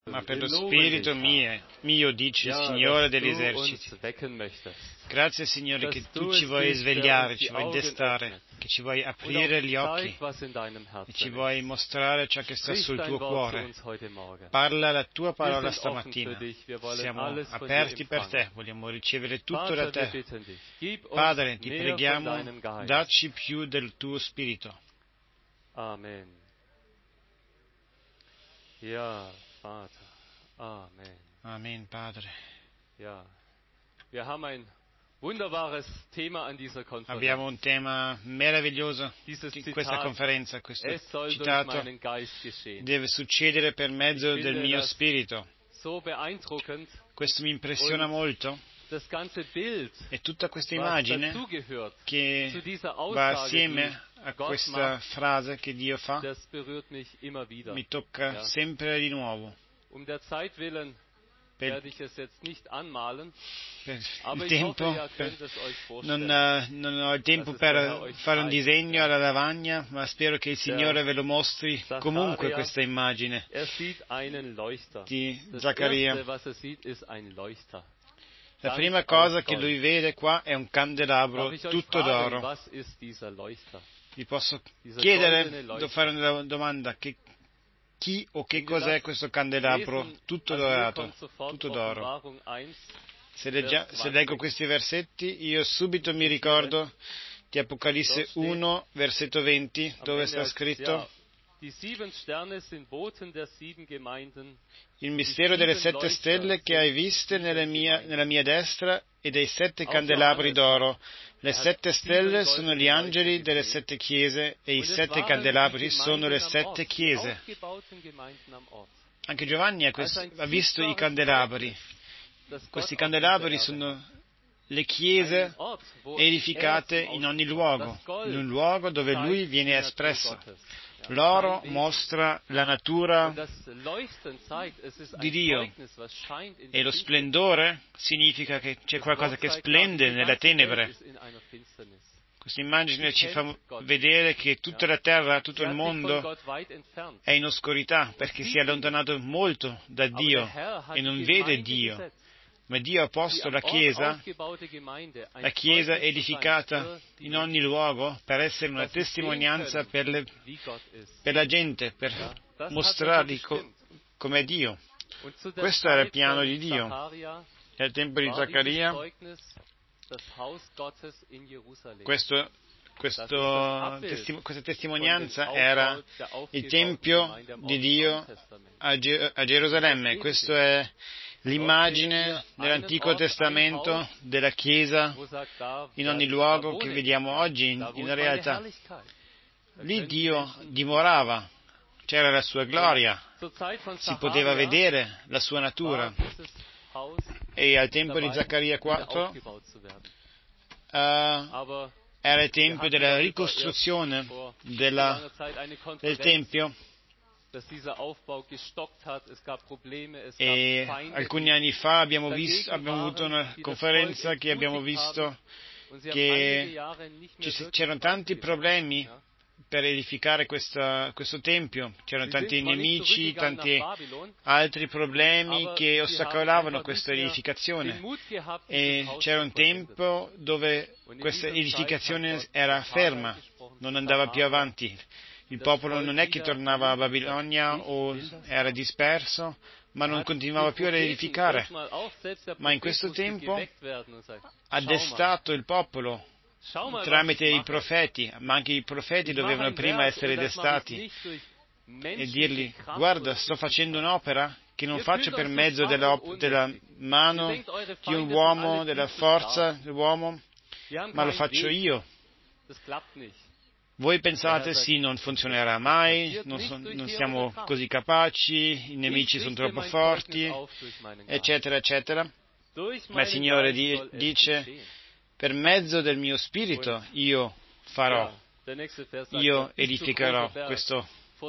ma per lo spirito mio, dice il Signore degli eserciti. Grazie, Signore, che tu ci vuoi svegliare, ci vuoi destare, che ci vuoi aprire gli occhi e ci vuoi mostrare ciò che sta sul tuo cuore. Parla la tua parola stamattina. Siamo aperti per te, vogliamo ricevere tutto da te. Padre, ti preghiamo, dacci più del tuo spirito. Amen. Ja, Vater. Amen. Amen, Padre. Ja, wir haben ein wunderbares Thema an dieser Konferenz. Abbiamo un tema meraviglioso in questa conferenza. Questo citato deve succedere per mezzo del mio spirito. So beeindruckend. Questo mi impressiona molto. Das ganze Bild, e tutta questa immagine che va assieme a questa frase che Dio fa, das berührt mich immer wieder. mi tocca sempre di nuovo. Der Zeit willen werde ich es jetzt nicht anmalen, per aber il ich hoffe, tempo, ihr könnt es euch non vorstellen. ho il tempo per fare un disegno alla lavagna, ma spero che il Signore ve lo mostri comunque questa immagine sieht einen Leuchter. di Das Zaccaria. Erste, was sieht, ist ein Leuchter. La prima cosa che lui vede qua è un candelabro tutto d'oro. Was ist dieser Leuchter? Vi posso chiedere, fare una domanda, chi o che cos'è questo candelabro tutto dorato, tutto d'oro? Se leggo questi versetti, io subito mi ricordo di Apocalisse 1, versetto 20, dove sta scritto: il mistero delle 7 stelle che hai viste nella mia destra e dei 7 candelabri d'oro. Le 7 stelle sono gli angeli delle 7 chiese e i 7 candelabri sono le 7 chiese. Anche Giovanni ha visto i candelabri. Questi candelabri sono le chiese edificate in ogni luogo, in un luogo dove lui viene espresso. L'oro mostra la natura di Dio e lo splendore significa che c'è qualcosa che splende nelle tenebre. Questa immagine ci fa vedere che tutta la terra, tutto il mondo è in oscurità perché si è allontanato molto da Dio e non vede Dio. Ma Dio ha posto la Chiesa edificata in ogni luogo per essere una testimonianza per la gente, per mostrargli com'è Dio. Questo era il piano di Dio. Nel tempo di Zaccaria, questa testimonianza era il Tempio di Dio a Gerusalemme. Questo è l'immagine nell'Antico Testamento della Chiesa in ogni luogo che vediamo oggi in realtà. Lì Dio dimorava, c'era la sua gloria, si poteva vedere la sua natura. E al tempo di Zaccaria 4 era il tempo della ricostruzione del Tempio. E alcuni anni fa abbiamo avuto una conferenza che abbiamo visto che c'erano tanti problemi per edificare questo tempio, c'erano tanti nemici, tanti altri problemi che ostacolavano questa edificazione e c'era un tempo dove questa edificazione era ferma, non andava più avanti. Il popolo non è che tornava a Babilonia o era disperso, ma non continuava più ad edificare. Ma in questo tempo ha destato il popolo tramite i profeti, ma anche i profeti dovevano prima essere destati e dirgli: guarda, sto facendo un'opera che non faccio per mezzo della mano di un uomo, della forza dell'uomo, ma lo faccio io. Voi pensate sì, non funzionerà mai, non siamo così capaci, i nemici sono troppo forti, eccetera, eccetera. Ma il Signore dice: per mezzo del mio spirito io farò, io edificherò questo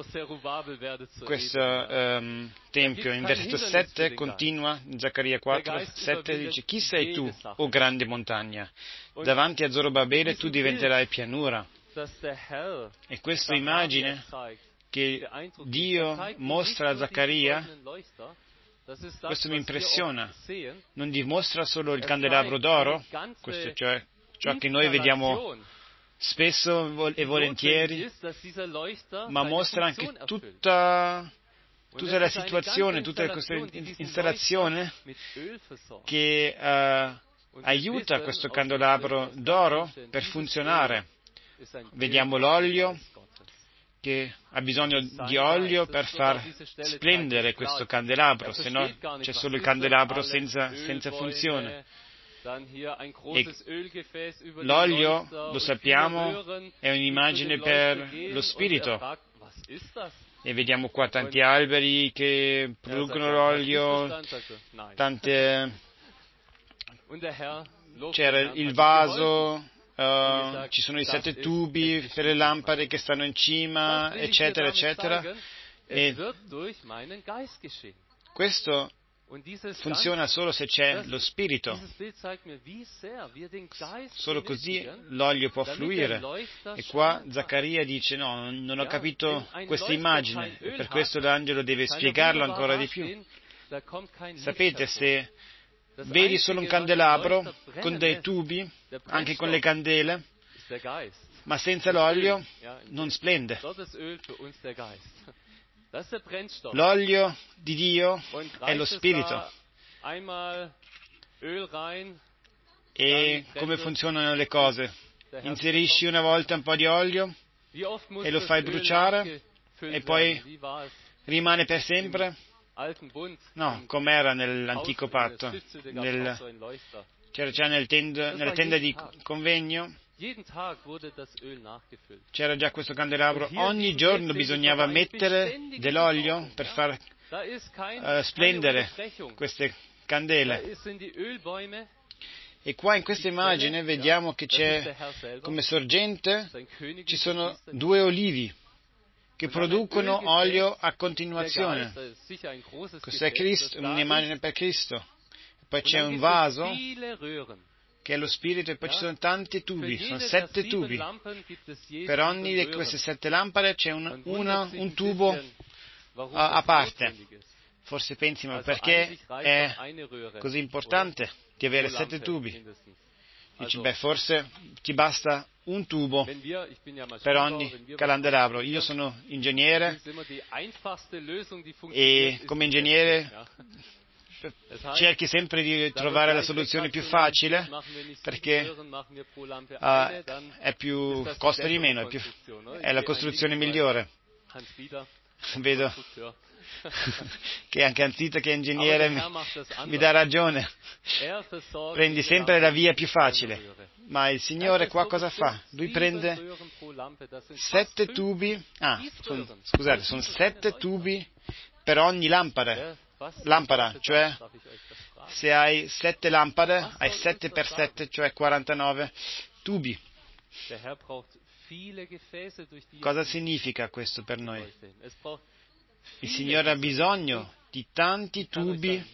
tempio. In versetto 7 continua, in Zaccaria 4, 7 dice: chi sei tu, o grande montagna? Davanti a Zorobabele tu diventerai pianura. E questa immagine che Dio mostra a Zaccaria, questo mi impressiona, non dimostra solo il candelabro d'oro, questo cioè ciò che noi vediamo spesso e volentieri, ma mostra anche tutta la situazione, tutta questa installazione che aiuta questo candelabro d'oro per funzionare. Vediamo l'olio, che ha bisogno di olio per far splendere questo candelabro, se no c'è solo il candelabro senza funzione. E l'olio, lo sappiamo, è un'immagine per lo spirito. E vediamo qua tanti alberi che producono l'olio, c'era il vaso, ci sono i 7 tubi per le lampade che stanno in cima, eccetera, eccetera. E questo funziona solo se c'è lo Spirito. Solo così l'olio può fluire. E qua Zaccaria dice, no, non ho capito questa immagine, e per questo l'angelo deve spiegarlo ancora di più. Sapete, se vedi solo un candelabro con dei tubi, anche con le candele, ma senza l'olio non splende. L'olio di Dio è lo Spirito. E come funzionano le cose? Inserisci una volta un po' di olio e lo fai bruciare e poi rimane per sempre? No, com'era nell'antico patto. C'era già nella tenda di convegno, c'era già questo candelabro. Ogni giorno bisognava mettere dell'olio per far splendere queste candele. E qua in questa immagine vediamo che c'è come sorgente, ci sono 2 olivi che producono olio a continuazione. Questo è Cristo, un'immagine per Cristo. Poi c'è un vaso che è lo Spirito, e poi ci sono tanti tubi, sono 7 tubi. Per ogni di queste 7 lampade c'è un tubo a parte. Forse pensi, ma perché è così importante di avere 7 tubi? Dici, forse ti basta un tubo per ogni candelabro. Io sono ingegnere e come ingegnere cerchi sempre di trovare la soluzione più facile, perché costa di meno, è la costruzione migliore. Vedo che anche Anzita, che è ingegnere, mi dà ragione. Prendi sempre la via più facile. Ma il Signore qua cosa fa? Lui prende 7 tubi, scusate, sono 7 tubi per ogni lampada, cioè se hai 7 lampade, hai 7 per 7, cioè 49 tubi. Cosa significa questo per noi? Il Signore ha bisogno di tanti tubi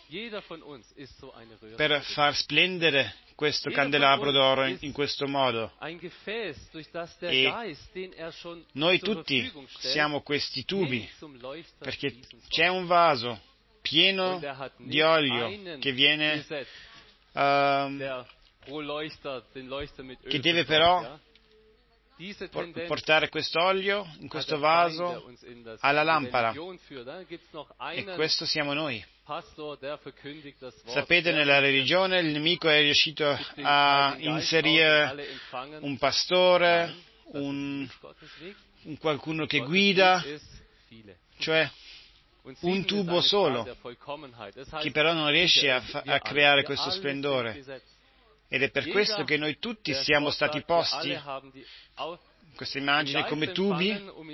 per far splendere questo candelabro d'oro in questo modo. E noi tutti siamo questi tubi, perché c'è un vaso pieno di olio che viene, che deve però portare questo olio in questo vaso alla lampada, e questo siamo noi. Sapete, nella religione il nemico è riuscito a inserire un pastore, un qualcuno che guida, cioè un tubo solo, che però non riesce a creare questo splendore. Ed è per questo che noi tutti siamo stati posti, questa immagine, come tubi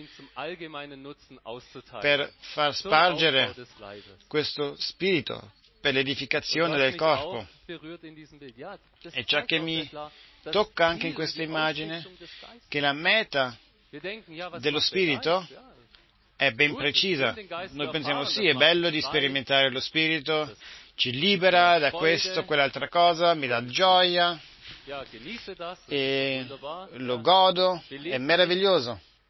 per far spargere questo spirito per l'edificazione del corpo. E ciò che mi tocca anche in questa immagine, che la meta dello spirito è ben precisa. Noi pensiamo, sì, è bello di sperimentare lo spirito, ci libera da questo, quell'altra cosa, mi dà gioia e lo godo, è meraviglioso.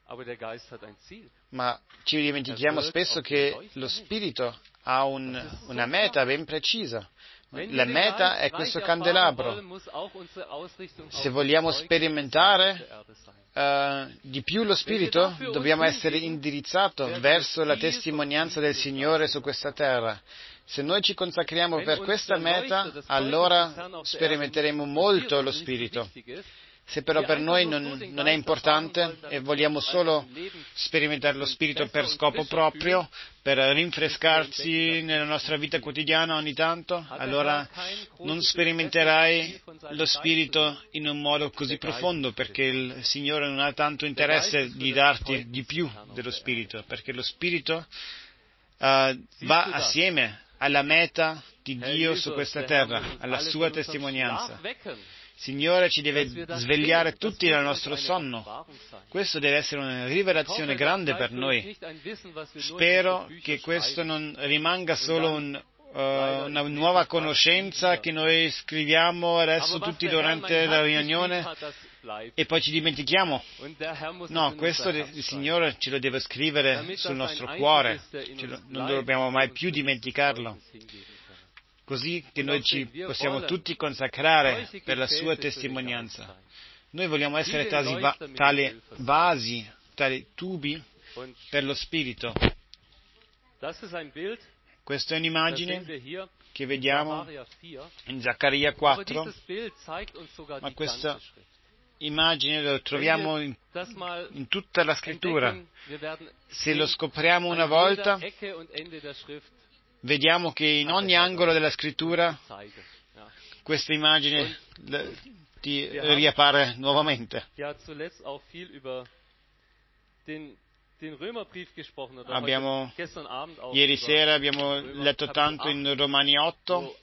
Ma ci dimentichiamo spesso che lo Spirito ha una meta ben precisa. La meta è questo candelabro. Se vogliamo sperimentare di più lo Spirito, dobbiamo essere indirizzati verso la testimonianza del Signore su questa terra. Se noi ci consacriamo per questa meta, allora sperimenteremo molto lo Spirito. Se però per noi non è importante e vogliamo solo sperimentare lo Spirito per scopo proprio, per rinfrescarsi nella nostra vita quotidiana ogni tanto, allora non sperimenterai lo Spirito in un modo così profondo, perché il Signore non ha tanto interesse di darti di più dello Spirito, perché lo Spirito va assieme alla meta di Dio su questa terra, alla sua testimonianza. Signore ci deve svegliare tutti dal nostro sonno. Questo deve essere una rivelazione grande per noi. Spero che questo non rimanga solo una nuova conoscenza che noi scriviamo adesso tutti durante la riunione e poi ci dimentichiamo. No, questo il Signore ce lo deve scrivere sul nostro cuore. Non dobbiamo mai più dimenticarlo. Così che noi ci possiamo tutti consacrare per la sua testimonianza. Noi vogliamo essere tali vasi, tali tubi per lo Spirito. Questa è un'immagine che vediamo in Zaccaria 4, ma questa immagine lo troviamo in tutta la Scrittura. Se lo scopriamo una volta, vediamo che in ogni angolo della Scrittura questa immagine ti riappare nuovamente. Ieri sera abbiamo letto tanto in Romani 8,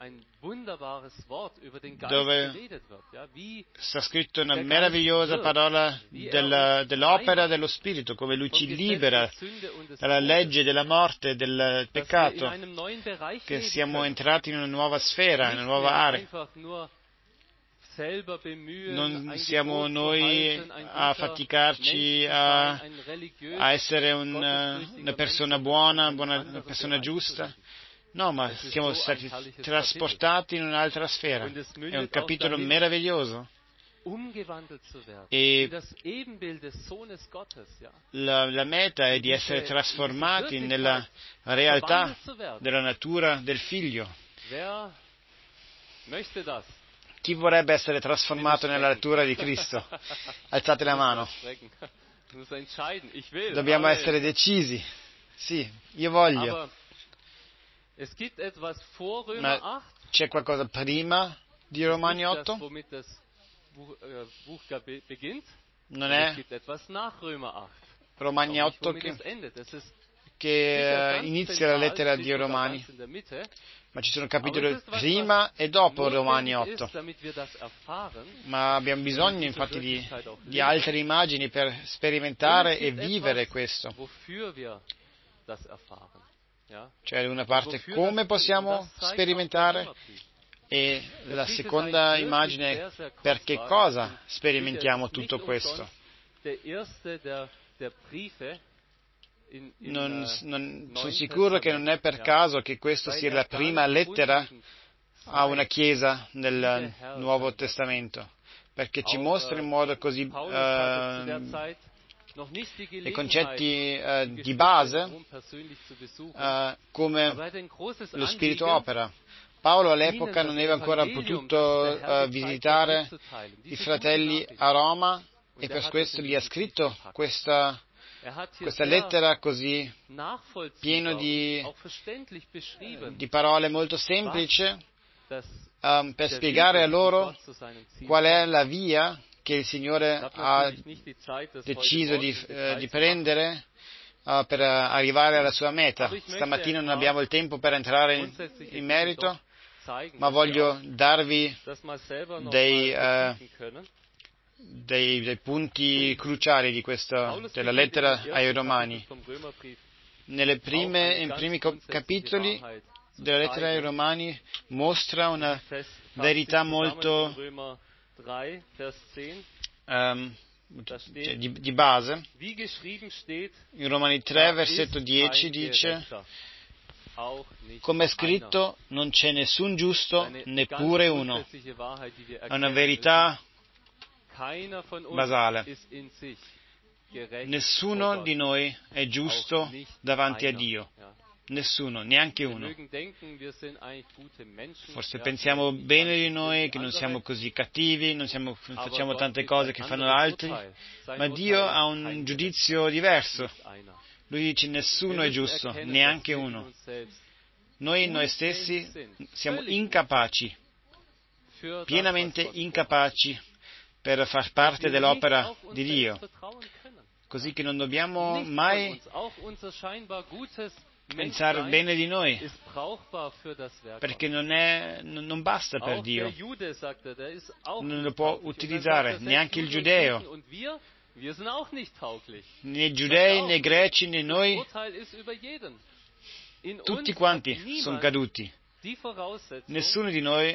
dove sta scritto una meravigliosa parola dell'opera dello Spirito, come Lui ci libera dalla legge della morte e del peccato, che siamo entrati in una nuova sfera, in una nuova area. Non siamo noi a faticarci a essere una persona buona, una persona giusta. No, ma siamo stati trasportati in un'altra sfera. È un capitolo meraviglioso. E la meta è di essere trasformati nella realtà della natura del Figlio. Chi vorrebbe essere trasformato nella natura di Cristo? Alzate la mano. Dobbiamo essere decisi. Sì, io voglio. Ma c'è qualcosa prima di Romani 8? Non è Romani 8 che inizia la lettera di Romani, ma ci sono capitoli prima e dopo Romani 8. Ma abbiamo bisogno infatti di altre immagini per sperimentare e vivere questo. Cioè una parte come possiamo sperimentare e la seconda immagine è per che cosa sperimentiamo tutto questo. Sono sicuro che non è per caso che questa sia la prima lettera a una chiesa nel Nuovo Testamento, perché ci mostra in modo così i concetti di base come lo Spirito opera. Paolo all'epoca non aveva ancora potuto visitare i fratelli a Roma e per questo gli ha scritto questa lettera così piena di parole molto semplici per spiegare a loro qual è la via che il Signore ha deciso di prendere per arrivare alla sua meta. Stamattina non abbiamo il tempo per entrare in merito, ma voglio darvi dei punti cruciali della lettera ai Romani. In primi capitoli della lettera ai Romani mostra una verità molto cioè di base. In Romani 3, versetto 10 dice: come è scritto, non c'è nessun giusto, neppure uno. È una verità basale. Nessuno di noi è giusto davanti a Dio. Nessuno, neanche uno. Forse pensiamo bene di noi, che non siamo così cattivi, non facciamo tante cose che fanno altri, ma Dio ha un giudizio diverso. Lui dice: nessuno è giusto, neanche uno. Noi stessi siamo incapaci, pienamente incapaci per far parte dell'opera di Dio, così che non dobbiamo mai pensare bene di noi, perché non basta per Dio, non lo può utilizzare neanche il giudeo, né giudei, né greci, né noi, tutti quanti sono caduti. Nessuno di noi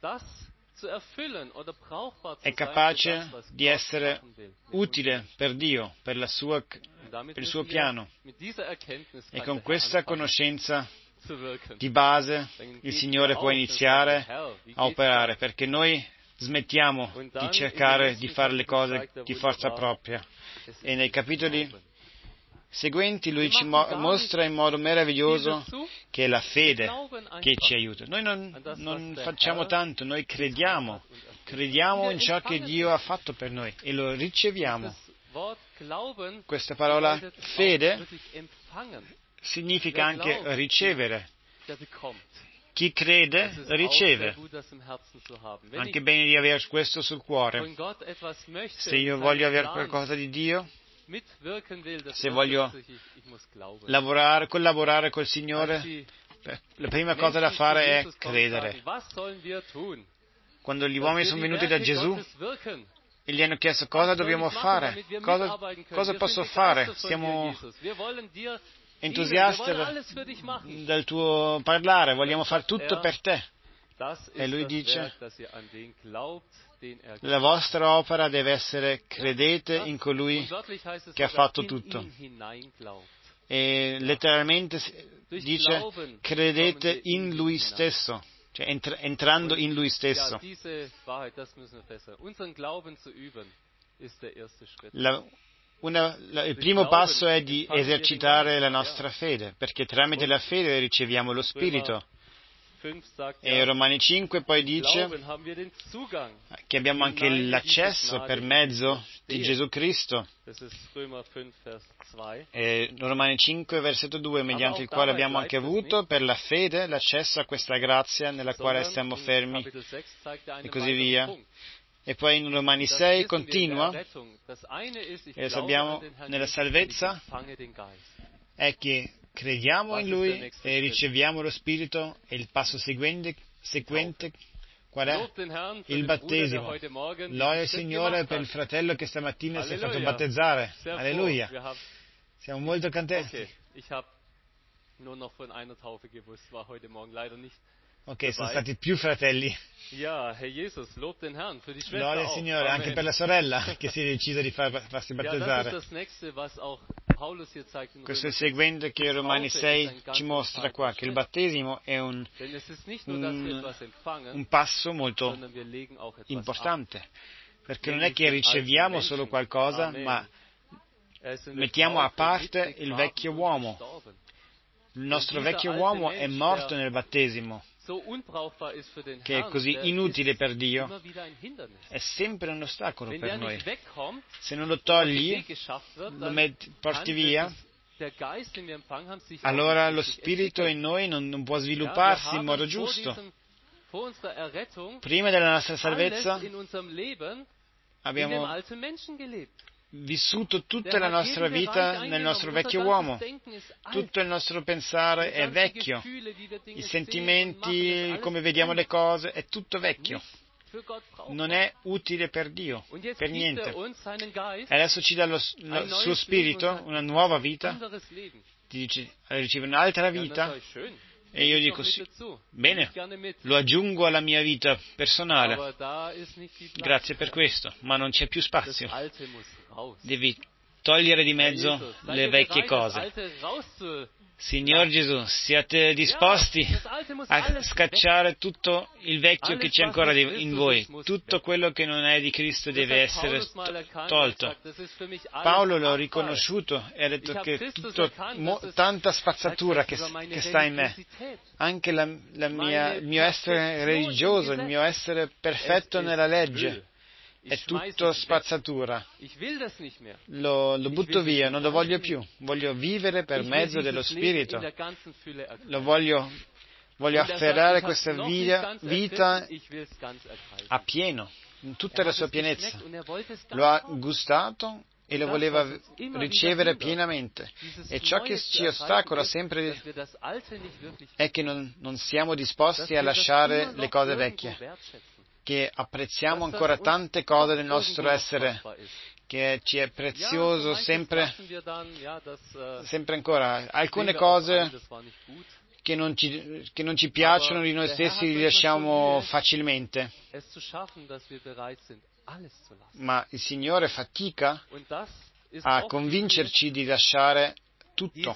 è capace di essere utile per Dio, per il suo piano. E con questa conoscenza di base il Signore può iniziare a operare, perché noi smettiamo di cercare di fare le cose di forza propria. E nei capitoli seguenti Lui ci mostra in modo meraviglioso che è la fede che ci aiuta. Noi non facciamo tanto, noi crediamo in ciò che Dio ha fatto per noi e lo riceviamo. Questa parola fede significa anche ricevere. Chi crede riceve. Anche bene di avere questo sul cuore. Se io voglio avere qualcosa di Dio, se voglio collaborare col Signore, la prima cosa da fare è credere. Quando gli uomini sono venuti da Gesù e gli hanno chiesto: cosa dobbiamo fare? Cosa posso fare? Siamo entusiasti del tuo parlare, vogliamo fare tutto per te. E lui dice: la vostra opera deve essere: credete in colui che ha fatto tutto. E letteralmente dice: credete in lui stesso, cioè entrando in lui stesso. Il primo passo è di esercitare la nostra fede, perché tramite la fede riceviamo lo Spirito. E Romani 5 poi dice che abbiamo anche l'accesso per mezzo di Gesù Cristo. E Romani 5, versetto 2, mediante il quale abbiamo anche avuto per la fede l'accesso a questa grazia nella quale stiamo fermi, e così via. E poi in Romani 6 continua, e sappiamo, nella salvezza è che crediamo in Lui e riceviamo lo Spirito, e il passo seguente qual è? Il battesimo. Loda il Signore per il fratello che stamattina si è fatto battezzare. Alleluia. Siamo molto contenti. Ok, sono stati più fratelli. Loda il Signore anche per la sorella che si è decisa di farsi battezzare. Questo è il seguente che Romani 6 ci mostra qua, che il battesimo è un passo molto importante, perché non è che riceviamo solo qualcosa, ma mettiamo a parte il vecchio uomo. Il nostro vecchio uomo è morto nel battesimo, che è così inutile per Dio, è sempre un ostacolo per noi. Se non lo togli, porti via, allora lo Spirito in noi non può svilupparsi in modo giusto. Prima della nostra salvezza abbiamo vissuto tutta la nostra vita nel nostro vecchio uomo. Tutto il nostro pensare è vecchio. I sentimenti, come vediamo le cose, è tutto vecchio. Non è utile per Dio, per niente. E adesso ci dà il suo Spirito, una nuova vita. Ti dice: riceve un'altra vita. E io dico sì, bene, lo aggiungo alla mia vita personale. Grazie per questo, ma non c'è più spazio. Devi togliere di mezzo le vecchie cose. Signor Gesù, siate disposti a scacciare tutto il vecchio che c'è ancora in voi? Tutto quello che non è di Cristo deve essere tolto. Paolo l'ha riconosciuto e ha detto che tanta spazzatura che sta in me, anche il mio essere religioso, il mio essere perfetto nella legge, è tutto spazzatura. Lo butto via, non lo voglio più. Voglio vivere per mezzo dello Spirito. Voglio afferrare questa vita a pieno, in tutta la sua pienezza. Lo ha gustato e lo voleva ricevere pienamente. E ciò che ci ostacola sempre è che non siamo disposti a lasciare le cose vecchie, che apprezziamo ancora tante cose del nostro essere, che ci è prezioso sempre ancora. Alcune cose che non ci piacciono di noi stessi li lasciamo facilmente, ma il Signore fatica a convincerci di lasciare tutto,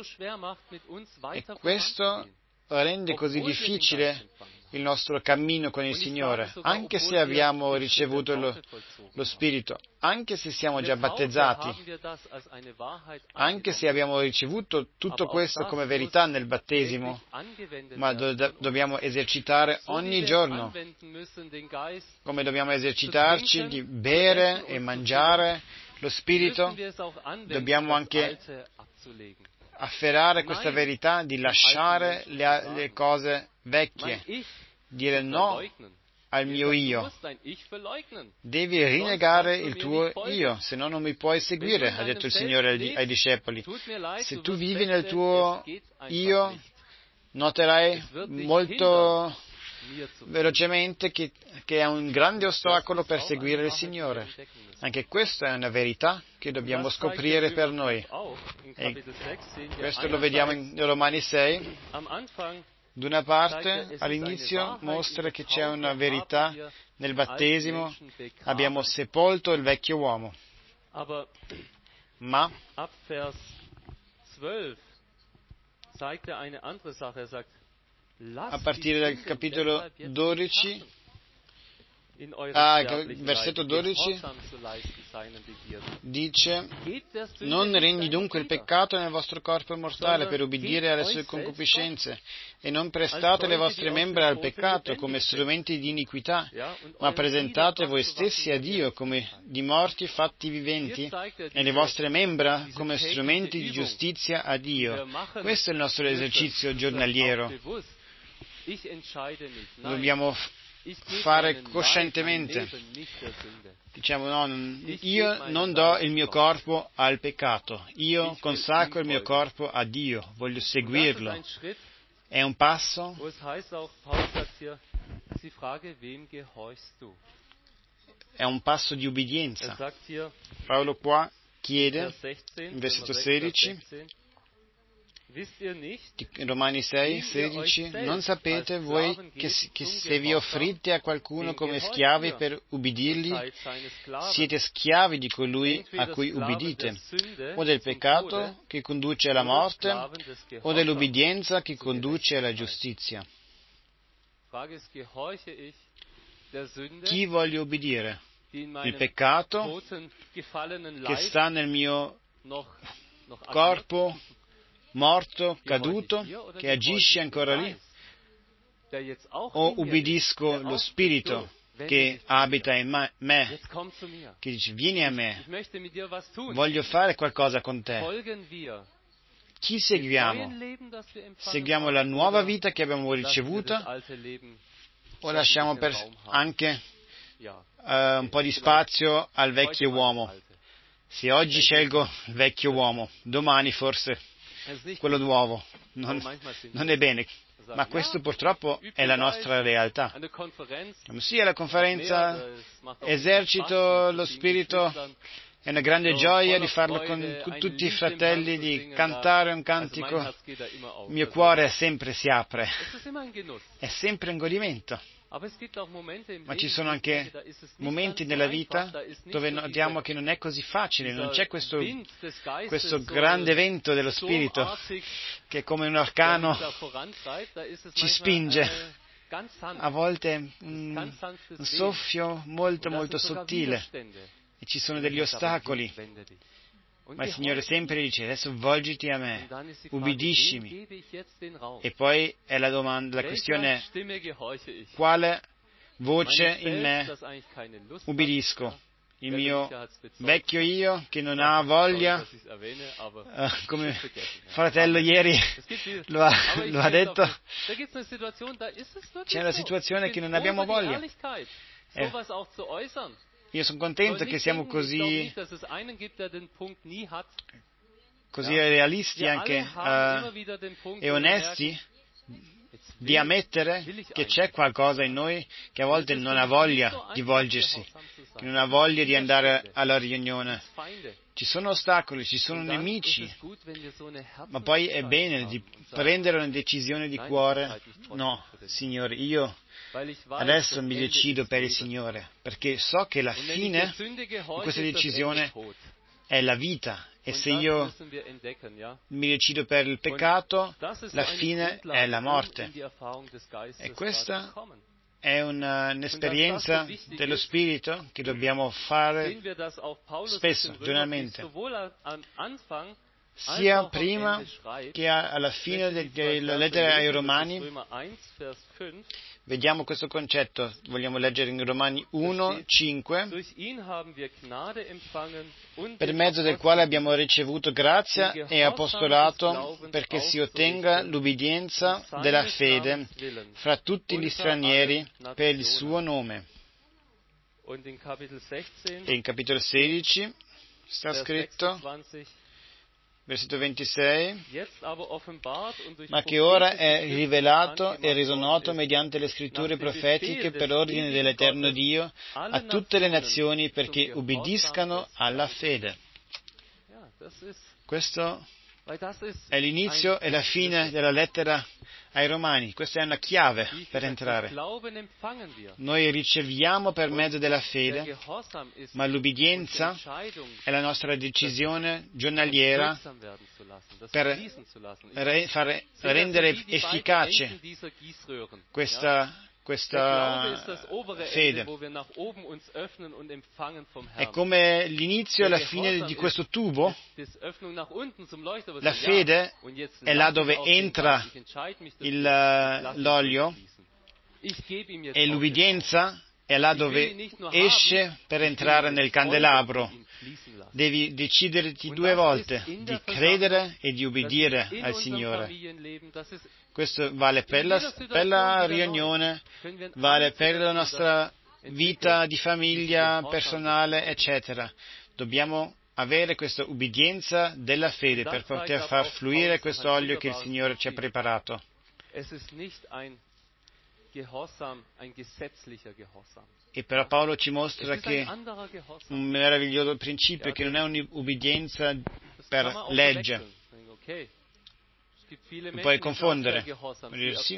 e questo rende così difficile il nostro cammino con il Signore, anche se abbiamo ricevuto lo Spirito, anche se siamo già battezzati, anche se abbiamo ricevuto tutto questo come verità nel battesimo, ma dobbiamo esercitare ogni giorno, come dobbiamo esercitarci di bere e mangiare lo Spirito, dobbiamo anche afferrare questa verità di lasciare le cose vecchie, dire no al mio io. Devi rinnegare il tuo io, se no non mi puoi seguire, ha detto il Signore ai discepoli. Se tu vivi nel tuo io, noterai molto velocemente che è un grande ostacolo per seguire il Signore. Anche questa è una verità che dobbiamo scoprire per noi. E questo lo vediamo in Romani 6. Da una parte, all'inizio, mostra che c'è una verità nel battesimo, abbiamo sepolto il vecchio uomo. Ma a partire dal capitolo 12, versetto 12, dice: non regni dunque il peccato nel vostro corpo mortale per ubbidire alle sue concupiscenze, e non prestate le vostre membra al peccato come strumenti di iniquità, ma presentate voi stessi a Dio come di morti fatti viventi, e le vostre membra come strumenti di giustizia a Dio. Questo è il nostro esercizio giornaliero. Dobbiamo fare coscientemente. Diciamo, no, io non do il mio corpo al peccato, io consacro il mio corpo a Dio, voglio seguirlo. È un passo di ubbidienza. Paolo qua chiede, in versetto 16, in Romani 6, 16, non sapete voi che se vi offrite a qualcuno come schiavi per ubbidirgli, siete schiavi di colui a cui ubbidite, o del peccato che conduce alla morte, o dell'ubbidienza che conduce alla giustizia. Chi voglio ubbidire? Il peccato che sta nel mio corpo morto, caduto, che agisce ancora lì? O ubbidisco lo Spirito che abita in me, che dice: vieni a me, voglio fare qualcosa con te? Chi seguiamo? Seguiamo la nuova vita che abbiamo ricevuta, o lasciamo anche un po' di spazio al vecchio uomo? Se oggi scelgo il vecchio uomo, domani forse quello nuovo non è bene, ma questo purtroppo è la nostra realtà. Sì, alla conferenza esercito lo Spirito È una grande gioia di farlo con tutti i fratelli, di cantare un cantico. Il mio cuore sempre si apre. È sempre un godimento. Ma ci sono anche momenti nella vita dove notiamo che non è così facile, non c'è questo grande vento dello Spirito che come un orcano ci spinge. A volte un soffio molto molto sottile e ci sono degli ostacoli. Ma il Signore sempre dice: adesso volgiti a me, ubbidiscimi. E poi è la domanda, la questione è: quale voce in me ubbidisco? Il mio vecchio io che non ha voglia, come fratello ieri lo ha detto, c'è una situazione che non abbiamo voglia. Io sono contento che siamo così realisti anche e onesti di ammettere che c'è qualcosa in noi che a volte non ha voglia di volgersi, che non ha voglia di andare alla riunione. Ci sono ostacoli, ci sono nemici, ma poi è bene di prendere una decisione di cuore. No, Signore, io adesso mi decido per il Signore, perché so che la fine di questa decisione è la vita. E se io mi decido per il peccato, la fine è la morte. E questa è un'esperienza dello Spirito che dobbiamo fare spesso, giornalmente. Sia prima che alla fine della lettera ai Romani, vediamo questo concetto. Vogliamo leggere in Romani 1,5, per mezzo del quale abbiamo ricevuto grazia e apostolato perché si ottenga l'ubbidienza della fede fra tutti gli stranieri per il suo nome. E in capitolo 16 sta scritto, versetto 26, ma che ora è rivelato e reso noto mediante le scritture profetiche per ordine dell'Eterno Dio a tutte le nazioni perché ubbidiscano alla fede. Questo è l'inizio e la fine della lettera ai Romani. Questa è una chiave per entrare. Noi riceviamo per mezzo della fede, ma l'ubbidienza è la nostra decisione giornaliera per rendere efficace questa fede. È come l'inizio e la fine di questo tubo. La fede è là dove entra l'olio e l'ubbidienza è là dove esce per entrare nel candelabro. Devi deciderti 2 volte di credere e di ubbidire al Signore. Questo vale per la riunione, vale per la nostra vita di famiglia, personale, eccetera. Dobbiamo avere questa ubbidienza della fede per poter far fluire questo olio che il Signore ci ha preparato. E però Paolo ci mostra che un meraviglioso principio che non è un'ubbidienza per legge. Non puoi confondere. Sì.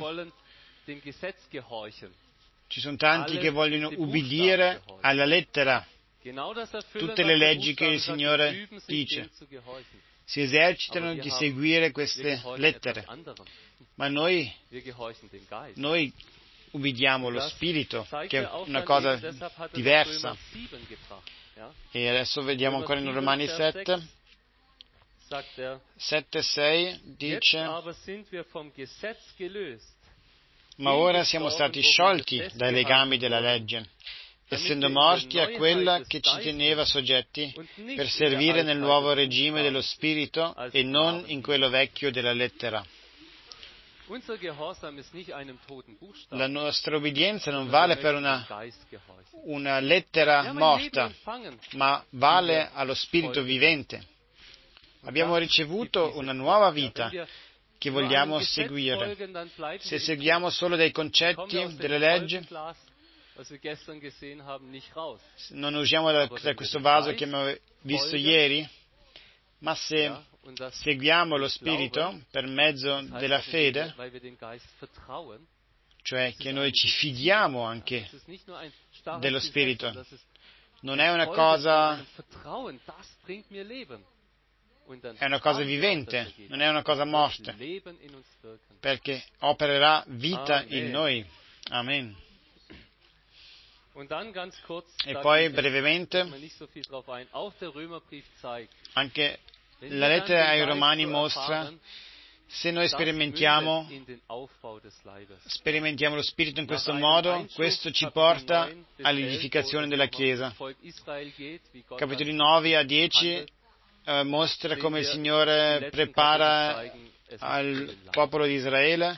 Ci sono tanti che vogliono ubbidire alla lettera, tutte le leggi che il Signore dice. Si esercitano di seguire queste lettere, ma noi ubbidiamo lo Spirito, che è una cosa diversa. E adesso vediamo ancora in Romani 7:6 dice: ma ora siamo stati sciolti dai legami della legge, essendo morti a quella che ci teneva soggetti, per servire nel nuovo regime dello Spirito e non in quello vecchio della lettera. La nostra obbedienza non vale per una lettera morta, ma vale allo Spirito vivente. Abbiamo ricevuto una nuova vita che vogliamo seguire. Se seguiamo solo dei concetti, delle leggi, non usciamo da questo vaso che abbiamo visto ieri, ma se seguiamo lo Spirito per mezzo della fede, cioè che noi ci fidiamo anche dello Spirito, non è una cosa, è una cosa vivente, non è una cosa morta, perché opererà vita in noi. Amen. E poi brevemente, anche la lettera ai Romani mostra, se noi sperimentiamo lo Spirito in questo modo, questo ci porta all'edificazione della Chiesa. Capitoli 9 a 10 mostra come il Signore prepara al popolo di Israele.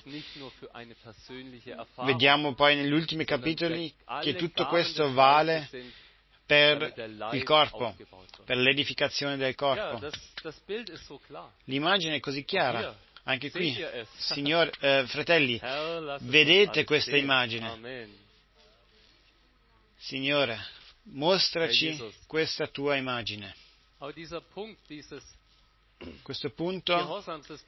Vediamo poi negli ultimi capitoli che tutto questo vale per il corpo, per l'edificazione del corpo. L'immagine è così chiara. Anche qui, fratelli, vedete questa immagine. Signore, mostraci questa tua immagine. Questo punto,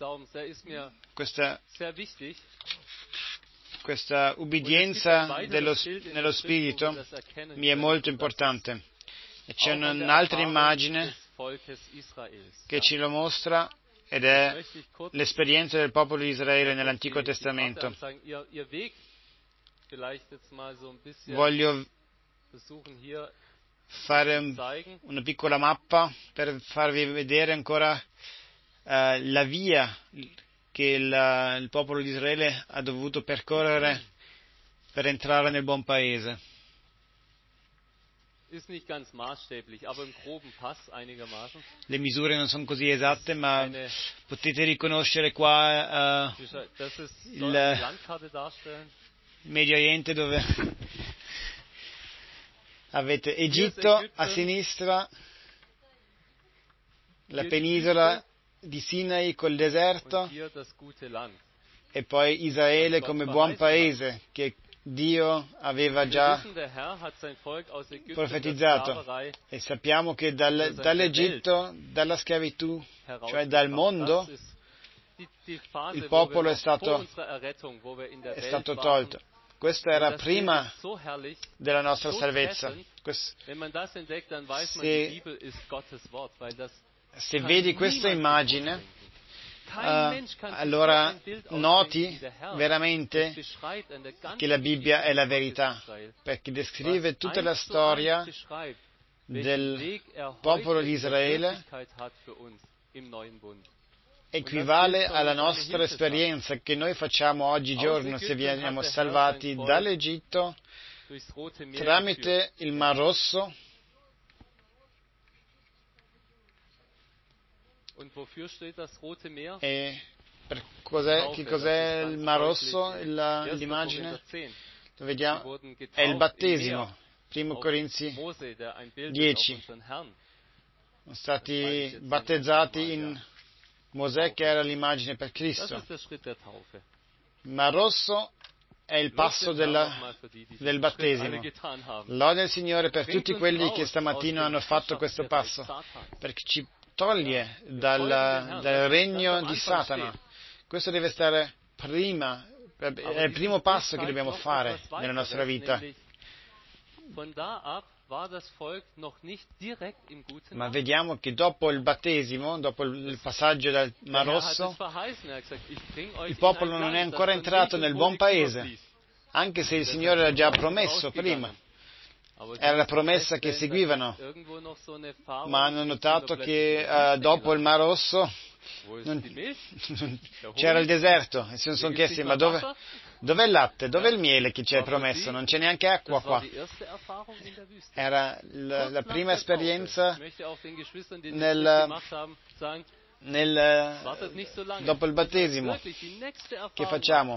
questa ubbidienza nello Spirito mi è molto importante. E c'è un'altra immagine che ce lo mostra, ed è l'esperienza del popolo di Israele nell'Antico Testamento. Voglio fare una piccola mappa per farvi vedere ancora la via che il popolo di Israele ha dovuto percorrere per entrare nel buon paese. Le misure non sono così esatte, ma potete riconoscere qua il Medio Oriente, dove avete Egitto a sinistra, la penisola di Sinai col deserto, e poi Israele come buon paese che Dio aveva già profetizzato. E sappiamo che dall'Egitto, dalla schiavitù, cioè dal mondo, il popolo è stato tolto. Questo era prima della nostra salvezza. Se vedi questa immagine, allora noti veramente che la Bibbia è la verità, perché descrive tutta la storia del popolo di Israele, equivale alla nostra esperienza che noi facciamo oggigiorno se veniamo salvati dall'Egitto tramite il Mar Rosso. E che cos'è il Mar Rosso? L'immagine? Vediamo, è il battesimo, 1 Corinzi 10. Sono stati battezzati in Mosè, che era l'immagine per Cristo. Il Mar Rosso è il passo del battesimo. Lode il Signore per tutti quelli che stamattina hanno fatto questo passo, perché ci toglie dal regno di Satana. Questo deve stare prima, è il primo passo che dobbiamo fare nella nostra vita. Ma vediamo che dopo il battesimo, dopo il passaggio dal Mar Rosso, il popolo non è ancora entrato nel buon paese, anche se il Signore l'ha già promesso prima. Era la promessa che seguivano, ma hanno notato che dopo il Mar Rosso c'era il deserto, e si sono chiesti: ma dov'è il latte, dov'è il miele che ci hai promesso? Non c'è neanche acqua qua. Era la prima esperienza dopo il battesimo che facciamo.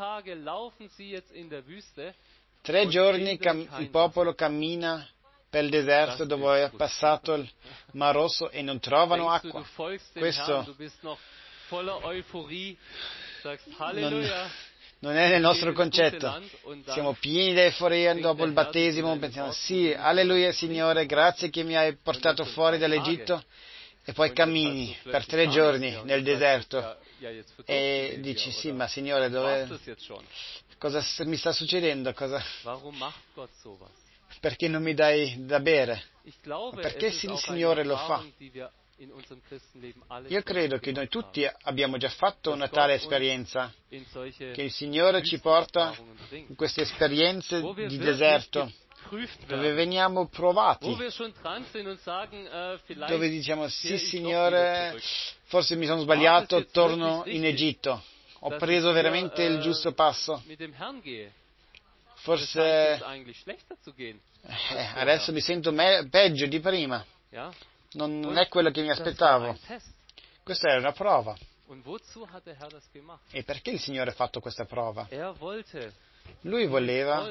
3 giorni il popolo cammina per il deserto dove è passato il Mar Rosso e non trovano acqua. Questo Non è nel nostro concetto. Siamo pieni di euforia dopo il battesimo, pensiamo sì, alleluia Signore, grazie che mi hai portato fuori dall'Egitto, e poi cammini per 3 giorni nel deserto e dici sì, ma Signore, cosa mi sta succedendo? Perché non mi dai da bere? Perché il Signore lo fa? Io credo che noi tutti abbiamo già fatto una tale esperienza, che il Signore ci porta in queste esperienze di deserto, dove veniamo provati, dove diciamo sì Signore, forse mi sono sbagliato, torno in Egitto, ho preso veramente il giusto passo, forse adesso mi sento peggio di prima. Non è quello che mi aspettavo. Questa era una prova. E perché il Signore ha fatto questa prova? Lui voleva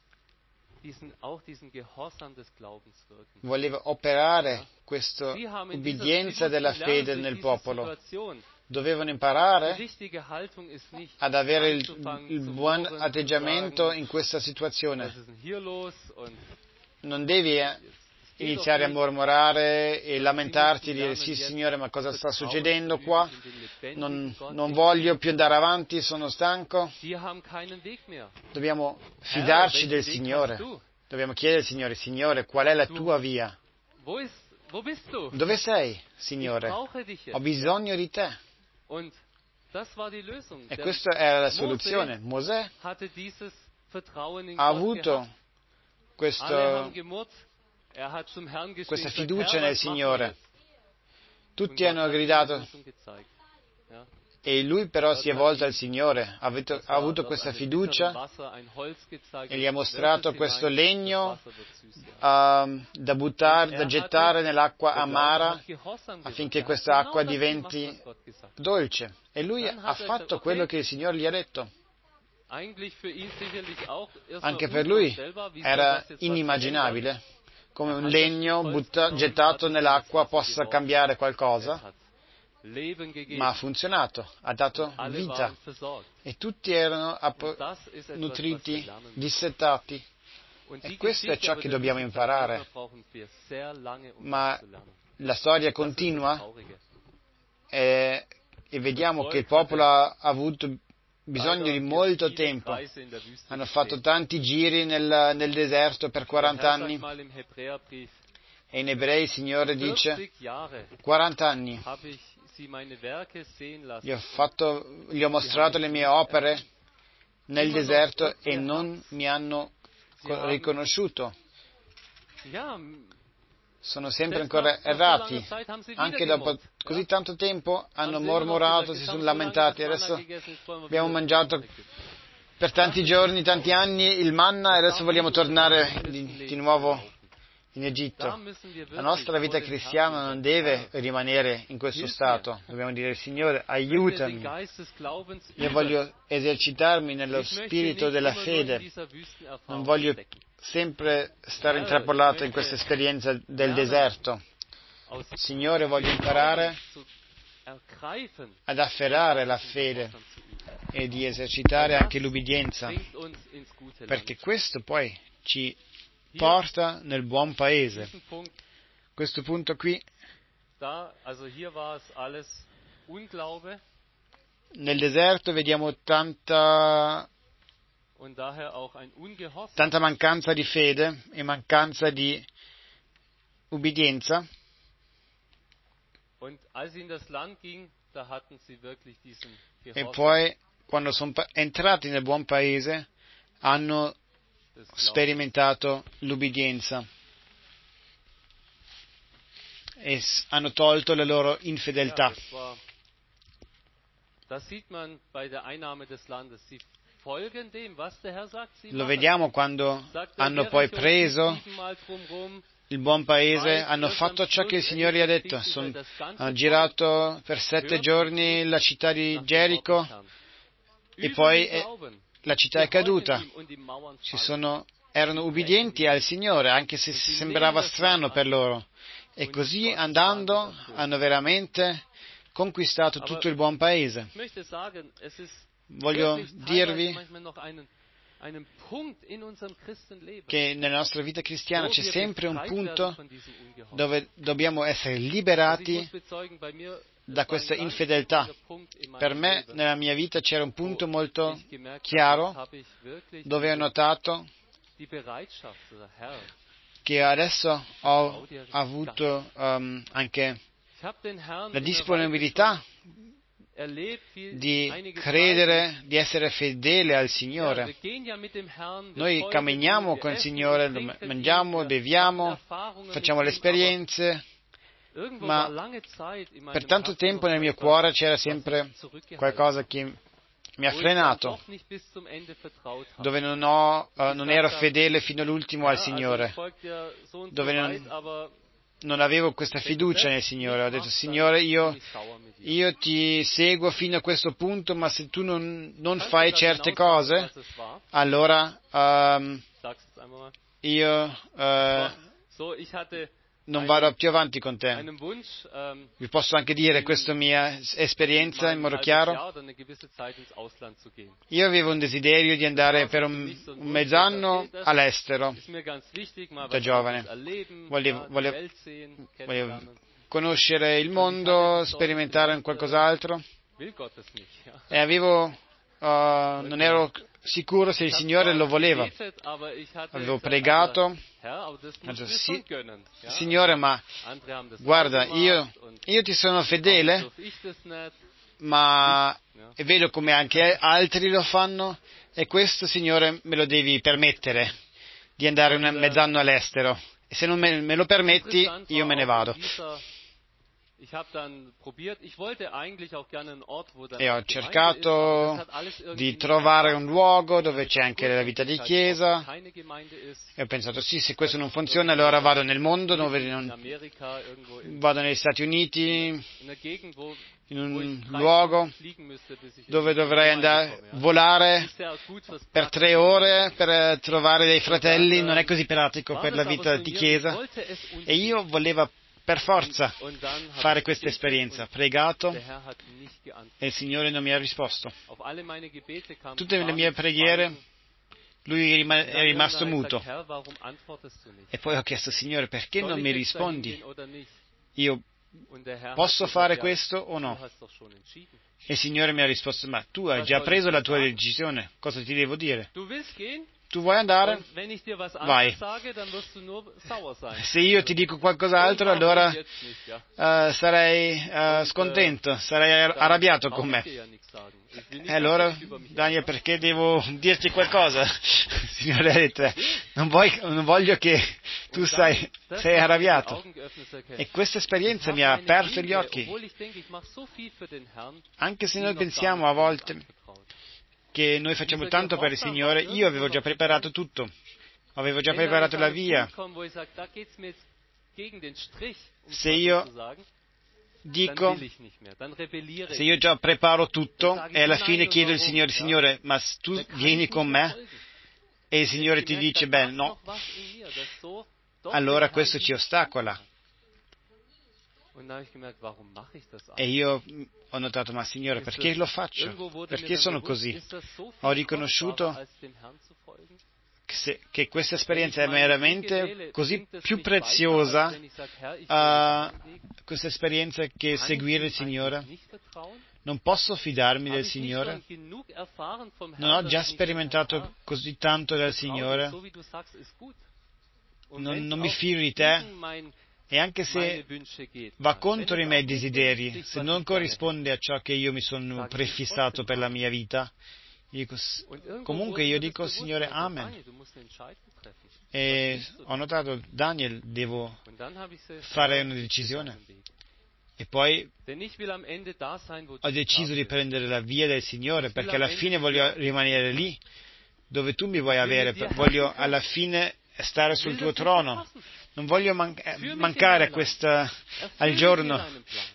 operare questa ubbidienza della fede nel popolo. Dovevano imparare ad avere il buon atteggiamento in questa situazione. Non devi iniziare a mormorare e lamentarti e dire sì Signore, ma cosa sta succedendo qua? Non voglio più andare avanti, sono stanco. Dobbiamo fidarci del Signore. Dobbiamo chiedere al Signore, Signore, qual è la tua via? Dove sei, Signore? Ho bisogno di te. E questa era la soluzione. Mosè ha avuto questa fiducia nel Signore. Tutti hanno gridato e lui però si è volto al Signore, ha avuto questa fiducia e gli ha mostrato questo legno da gettare nell'acqua amara affinché questa acqua diventi dolce. E lui ha fatto quello che il Signore gli ha detto. Anche per lui era inimmaginabile come un legno gettato nell'acqua possa cambiare qualcosa, ma ha funzionato, ha dato vita e tutti erano nutriti, dissettati. E questo è ciò che dobbiamo imparare. Ma la storia continua e vediamo che il popolo ha avuto bisogno di molto tempo. Hanno fatto tanti giri nel deserto per 40 anni. E in Ebrei il Signore dice 40 anni. Gli ho mostrato le mie opere nel deserto e non mi hanno riconosciuto. Sono sempre ancora errati. Anche dopo così tanto tempo hanno mormorato, si sono lamentati. Adesso abbiamo mangiato per tanti giorni, tanti anni il manna e adesso vogliamo tornare di nuovo in Egitto. La nostra vita cristiana non deve rimanere in questo stato. Dobbiamo dire, Signore, aiutami. Io voglio esercitarmi nello spirito della fede. Non voglio sempre stare intrappolato in questa esperienza del deserto. Signore, voglio imparare ad afferrare la fede e di esercitare anche l'ubbidienza, perché questo poi ci porta nel buon paese. Questo punto qui, nel deserto vediamo tanta mancanza di fede e mancanza di ubbidienza. E poi, quando sono entrati nel buon paese, hanno sperimentato l'ubbidienza e hanno tolto la loro infedeltà. Lo vediamo quando hanno poi preso il buon paese, hanno fatto ciò che il Signore gli ha detto, hanno girato per 7 giorni la città di Gerico e poi la città è caduta. Erano ubbidienti al Signore, anche se sembrava strano per loro. E così andando hanno veramente conquistato tutto il buon paese. voglio dirvi che nella nostra vita cristiana c'è sempre un punto dove dobbiamo essere liberati da questa infedeltà. Per me, nella mia vita, c'era un punto molto chiaro dove ho notato che adesso ho avuto anche la disponibilità di credere, di essere fedele al Signore. Noi camminiamo con il Signore, mangiamo, beviamo, facciamo le esperienze, ma per tanto tempo nel mio cuore c'era sempre qualcosa che mi ha frenato, dove non ero fedele fino all'ultimo al Signore, dove non avevo questa fiducia nel Signore. Ho detto: Signore, io ti seguo fino a questo punto, ma se tu non fai certe cose, allora io non vado più avanti con te. Vi posso anche dire questa mia esperienza in modo chiaro. Io avevo un desiderio di andare per un mezz'anno all'estero da giovane. Volevo conoscere il mondo, sperimentare qualcos'altro. E non ero sicuro se il Signore lo voleva. Avevo pregato, ho detto: sì, Signore, ma guarda, io ti sono fedele, ma vedo come anche altri lo fanno, e questo, Signore, me lo devi permettere, di andare un mezz'anno all'estero. E se non me lo permetti, io me ne vado. E ho cercato di trovare un luogo dove c'è anche la vita di chiesa, e ho pensato: sì, se questo non funziona, allora vado nel mondo, vado negli Stati Uniti, in un luogo dove dovrei volare per 3 ore per trovare dei fratelli. Non è così pratico per la vita di chiesa, e io volevo per forza fare questa esperienza. Pregato, e il Signore non mi ha risposto. Tutte le mie preghiere, Lui è rimasto muto. E poi ho chiesto: Signore, perché non mi rispondi? Io posso fare questo o no? E il Signore mi ha risposto: ma tu hai già preso la tua decisione, cosa ti devo dire? Tu vuoi andare? Vai. Se io ti dico qualcos'altro, allora sarei scontento, sarei arrabbiato con me. E allora, Daniel, perché devo dirti qualcosa? Signore ha detto: non voglio che tu sei arrabbiato. E questa esperienza mi ha aperto gli occhi. Anche se noi pensiamo a volte che noi facciamo tanto per il Signore, io avevo già preparato tutto, avevo già preparato la via. Se io dico, se io già preparo tutto e alla fine chiedo al Signore: Signore, ma tu vieni con me? E il Signore ti dice: beh, no, allora questo ci ostacola. E io ho notato: ma Signore, perché lo faccio? Perché sono così? Ho riconosciuto che questa esperienza è veramente così più preziosa, questa esperienza, che seguire il Signore. Non posso fidarmi del Signore? Non ho già sperimentato così tanto del Signore? Non mi fido di te? E anche se va contro i miei desideri, se non corrisponde a ciò che io mi sono prefissato per la mia vita, comunque io dico: Signore, amen. E ho notato: Daniel, devo fare una decisione. E poi ho deciso di prendere la via del Signore, perché alla fine voglio rimanere lì, dove tu mi vuoi avere. Voglio alla fine stare sul tuo trono. Non voglio mancare al giorno.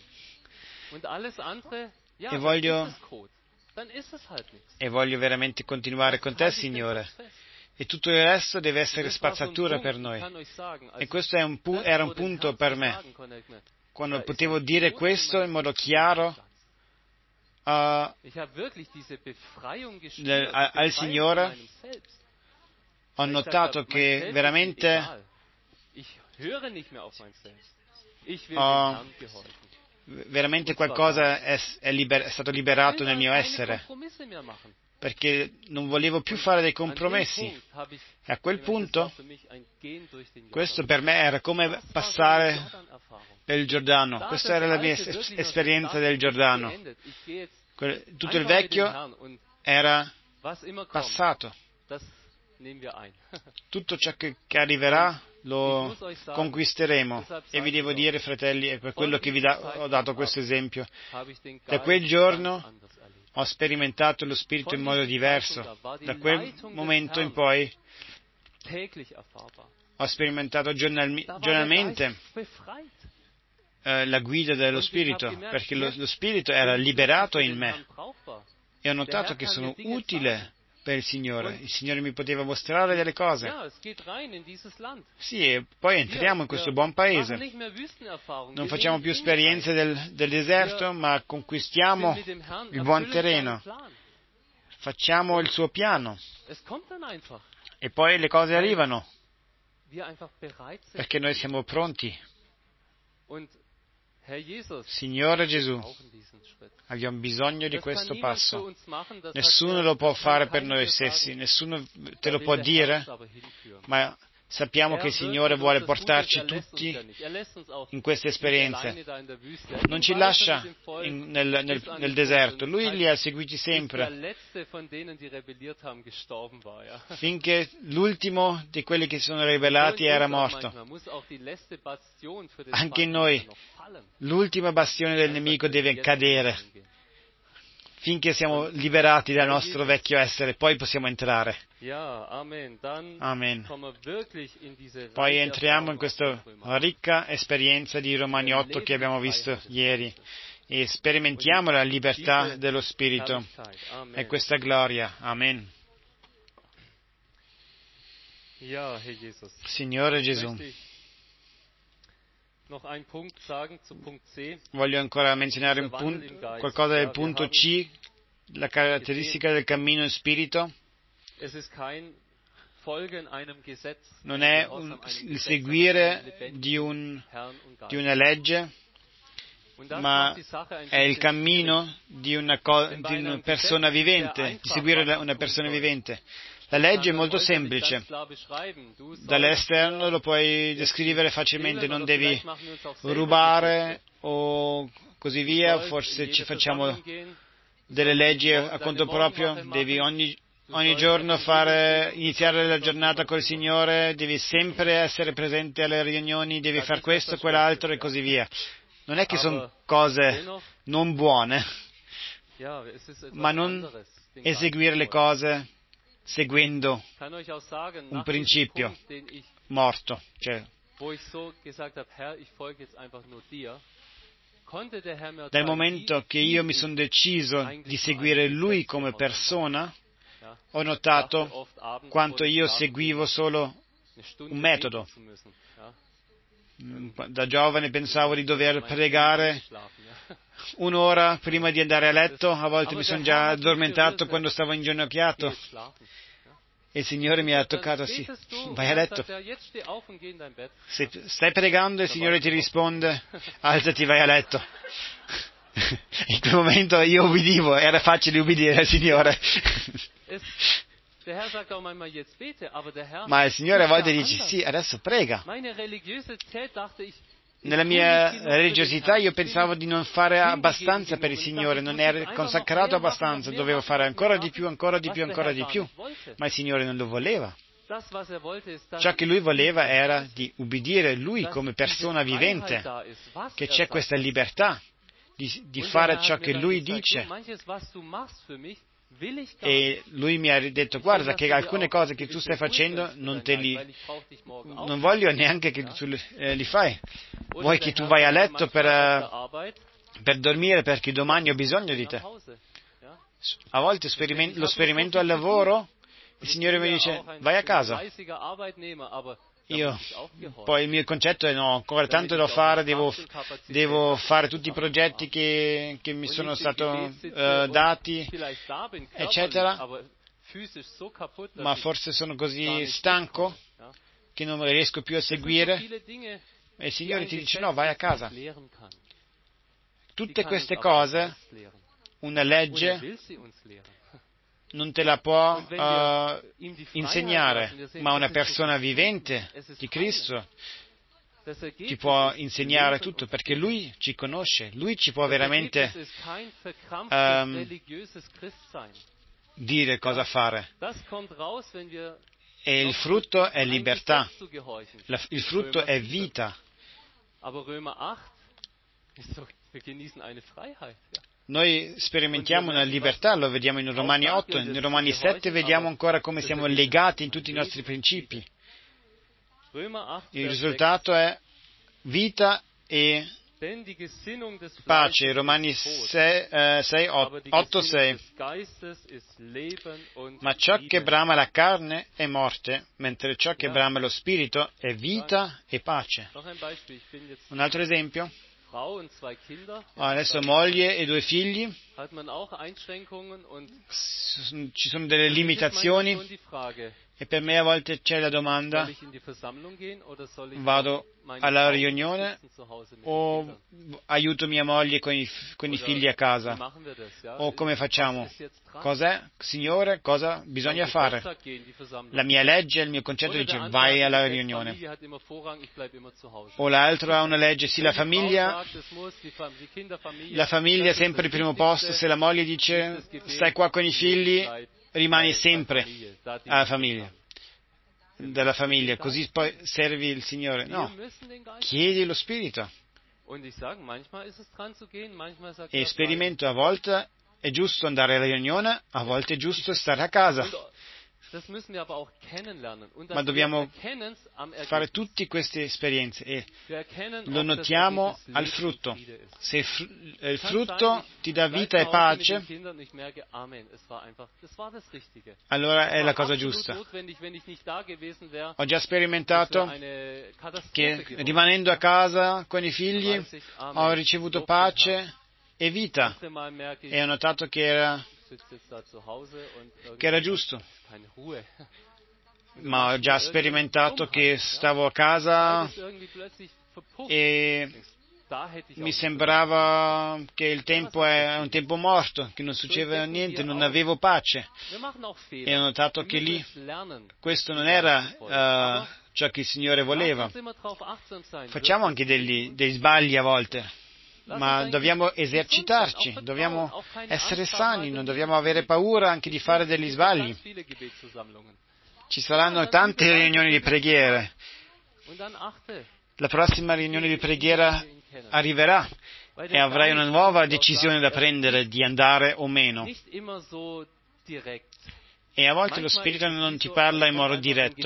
E voglio veramente continuare con te, Signore. E tutto il resto deve essere spazzatura per noi. E questo era un punto per me. Quando potevo dire questo in modo chiaro, al Signore, ho notato che veramente qualcosa è stato liberato nel mio essere, perché non volevo più fare dei compromessi. E a quel punto, questo per me era come passare per il Giordano. Questa era la mia esperienza del Giordano. Tutto il vecchio era passato. Tutto ciò che arriverà lo conquisteremo. E vi devo dire, fratelli, è per quello che ho dato questo esempio. Da quel giorno ho sperimentato lo Spirito in modo diverso. Da quel momento in poi ho sperimentato giornalmente la guida dello Spirito, perché lo Spirito era liberato in me. E ho notato che sono utile per il Signore mi poteva mostrare delle cose. Sì, e poi entriamo in questo buon paese. Non facciamo più esperienze del deserto, ma conquistiamo il buon terreno. Facciamo il suo piano. E poi le cose arrivano, perché noi siamo pronti. Signore Gesù, abbiamo bisogno di questo passo. Nessuno lo può fare per noi stessi, nessuno te lo può dire, ma sappiamo che il Signore vuole portarci tutti in queste esperienze. Non ci lascia nel deserto, Lui li ha seguiti sempre, finché l'ultimo di quelli che sono ribellati era morto. Anche in noi, l'ultima bastione del nemico deve cadere, finché siamo liberati dal nostro vecchio essere, poi possiamo entrare. Amen. Poi entriamo in questa ricca esperienza di Romani 8 che abbiamo visto ieri e sperimentiamo la libertà dello Spirito e questa gloria. Amen. Signore Gesù, voglio ancora menzionare qualcosa del punto C, la caratteristica del cammino in spirito. Non è il seguire di una legge, ma è il cammino di una persona vivente, di seguire una persona vivente. La legge è molto semplice, dall'esterno lo puoi descrivere facilmente, non devi rubare o così via, forse ci facciamo delle leggi a conto proprio, devi ogni giorno iniziare la giornata col Signore, devi sempre essere presente alle riunioni, devi fare questo, quell'altro e così via. Non è che sono cose non buone, ma non eseguire le cose seguendo un principio morto. Dal momento che io mi sono deciso di seguire Lui come persona, ho notato quanto io seguivo solo un metodo. Da giovane pensavo di dover pregare un'ora prima di andare a letto, a volte mi sono già addormentato quando stavo inginocchiato. E il Signore mi ha toccato, sì, vai a letto. Se stai pregando e il Signore ti risponde, alzati, vai a letto. In quel momento io ubbidivo, era facile ubbidire al Signore. Ma il Signore a volte dice, sì, adesso prega. Nella mia religiosità io pensavo di non fare abbastanza per il Signore, non ero consacrato abbastanza, dovevo fare ancora di più, ancora di più, ancora di più, ma il Signore non lo voleva. Ciò che Lui voleva era di ubbidire Lui come persona vivente, che c'è questa libertà di fare ciò che Lui dice. E Lui mi ha detto, guarda che alcune cose che tu stai facendo non voglio neanche che tu li fai. Vuoi che tu vai a letto per dormire perché domani ho bisogno di te. A volte lo sperimento al lavoro, il Signore mi dice, vai a casa. Poi il mio concetto è no, ancora tanto da fare, devo fare tutti i progetti che mi sono stati dati, eccetera, ma forse sono così stanco che non riesco più a seguire, e il Signore ti dice no, vai a casa. Tutte queste cose una legge non te la può insegnare, ma una persona vivente di Cristo ti può insegnare tutto, perché Lui ci conosce, Lui ci può veramente dire cosa fare. E il frutto è libertà, il frutto è vita. Noi sperimentiamo una libertà, lo vediamo in Romani 8, in Romani 7 vediamo ancora come siamo legati in tutti i nostri principi. Il risultato è vita e pace, Romani 8:6. Ma ciò che brama la carne è morte, mentre ciò che brama lo spirito è vita e pace. Un altro esempio? Adesso moglie e 2 figli, ci sono delle limitazioni, e per me a volte c'è la domanda: vado alla riunione o aiuto mia moglie con i figli a casa? O come facciamo? Cos'è, Signore? Cosa bisogna fare? La mia legge, il mio concetto dice vai alla riunione. O l'altro ha una legge, sì, la famiglia è sempre il primo posto. Se la moglie dice stai qua con i figli, rimani sempre della famiglia, così poi servi il Signore. No, chiedi lo Spirito. E sperimento, a volte è giusto andare alla riunione, a volte è giusto stare a casa. Ma dobbiamo fare tutte queste esperienze e lo notiamo al frutto. Se il frutto ti dà vita e pace, allora è la cosa giusta. Ho già sperimentato che rimanendo a casa con i figli ho ricevuto pace e vita, e ho notato che era giusto. Ma ho già sperimentato che stavo a casa e mi sembrava che il tempo è un tempo morto, che non succedeva niente, non avevo pace. E ho notato che lì questo non era ciò che il Signore voleva. Facciamo anche degli sbagli a volte, ma dobbiamo esercitarci, dobbiamo essere sani, non dobbiamo avere paura anche di fare degli sbagli. Ci saranno tante riunioni di preghiera. La prossima riunione di preghiera arriverà e avrai una nuova decisione da prendere di andare o meno. E a volte lo Spirito non ti parla in modo diretto.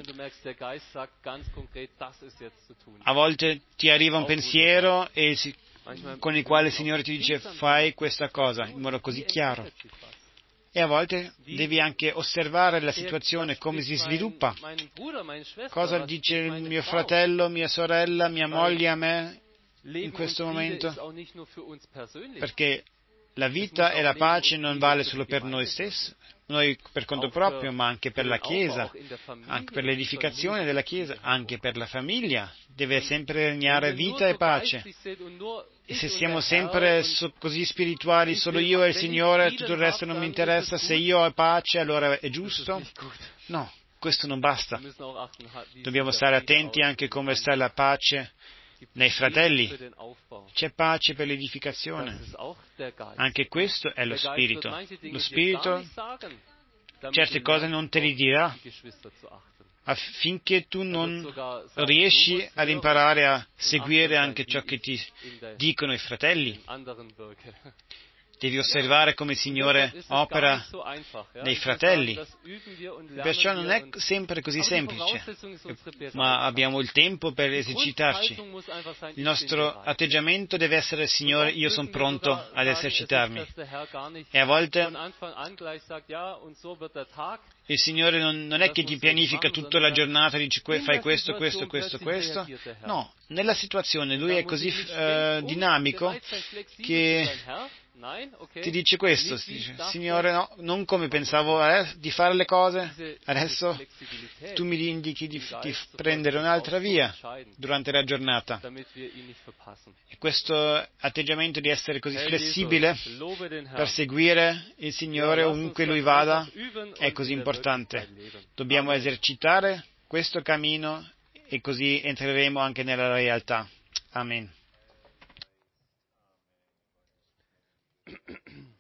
A volte ti arriva un pensiero con il quale il Signore ti dice fai questa cosa in modo così chiaro. E a volte devi anche osservare la situazione, come si sviluppa. Cosa dice il mio fratello, mia sorella, mia moglie a me in questo momento? Perché la vita e la pace non vale solo per noi stessi, noi per conto proprio, ma anche per la Chiesa, anche per l'edificazione della Chiesa, anche per la famiglia. Deve sempre regnare vita e pace. E se siamo sempre così spirituali, solo io e il Signore, tutto il resto non mi interessa, se io ho pace allora è giusto? No, questo non basta. Dobbiamo stare attenti anche come sta la pace nei fratelli. C'è pace per l'edificazione. Anche questo è lo Spirito. Lo Spirito certe cose non te le dirà affinché tu non riesci ad imparare a seguire anche ciò che ti dicono i fratelli. Devi osservare come il Signore opera nei fratelli. Perciò non è sempre così semplice, ma abbiamo il tempo per esercitarci. Il nostro atteggiamento deve essere: Signore, io sono pronto ad esercitarmi. E a volte il Signore non è che ti pianifica tutta la giornata, dice fai questo. No, nella situazione Lui è così dinamico che ti dice questo, Signore, no, non come pensavo di fare le cose, adesso tu mi indichi di prendere un'altra via durante la giornata. E questo atteggiamento di essere così flessibile per seguire il Signore ovunque Lui vada è così importante. Dobbiamo esercitare questo cammino e così entreremo anche nella realtà. Amen.